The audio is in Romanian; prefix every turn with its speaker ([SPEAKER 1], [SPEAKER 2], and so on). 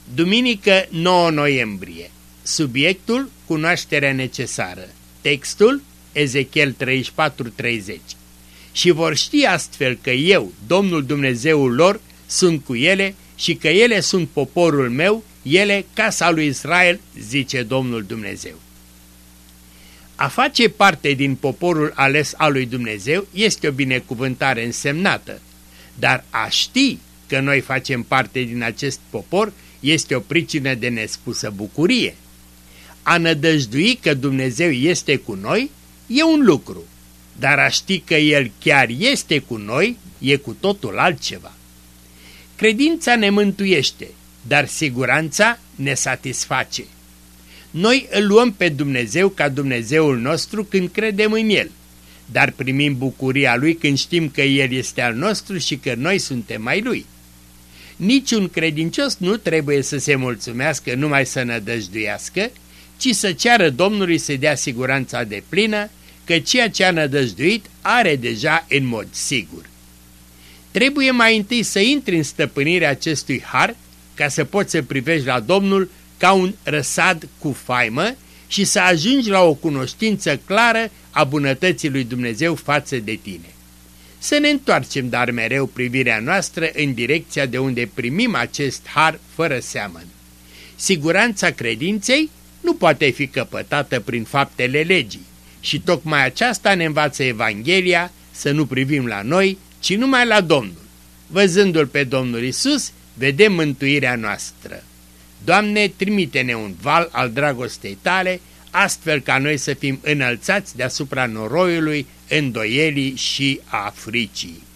[SPEAKER 1] Duminică 9 noiembrie. Subiectul: cunoașterea necesară. Textul: Ezechiel 34:30. Și vor ști astfel că eu, Domnul Dumnezeul lor, sunt cu ele și că ele sunt poporul meu, ele casa lui Israel, zice Domnul Dumnezeu. A face parte din poporul ales al lui Dumnezeu este o binecuvântare însemnată, dar a ști că noi facem parte din acest popor este o pricină de nespusă bucurie. A nădăjdui că Dumnezeu este cu noi e un lucru, dar a ști că El chiar este cu noi e cu totul altceva. Credința ne mântuiește, dar siguranța ne satisface. Noi îl luăm pe Dumnezeu ca Dumnezeul nostru când credem în El, dar primim bucuria Lui când știm că El este al nostru și că noi suntem ai Lui. Niciun credincios nu trebuie să se mulțumească numai să nădăjduiască, ci să ceară Domnului să dea siguranța deplină că ceea ce a nădăjduit are deja în mod sigur. Trebuie mai întâi să intri în stăpânirea acestui har ca să poți să privești la Domnul ca un răsad cu faimă și să ajungi la o cunoștință clară a bunătății lui Dumnezeu față de tine. Să ne întoarcem dar mereu privirea noastră în direcția de unde primim acest har fără seamăn. Siguranța credinței nu poate fi căpătată prin faptele legii și tocmai aceasta ne învață Evanghelia, să nu privim la noi, ci numai la Domnul. Văzându-L pe Domnul Iisus, vedem mântuirea noastră. Doamne, trimite-ne un val al dragostei Tale, astfel ca noi să fim înălțați deasupra noroiului, îndoielii și a fricii.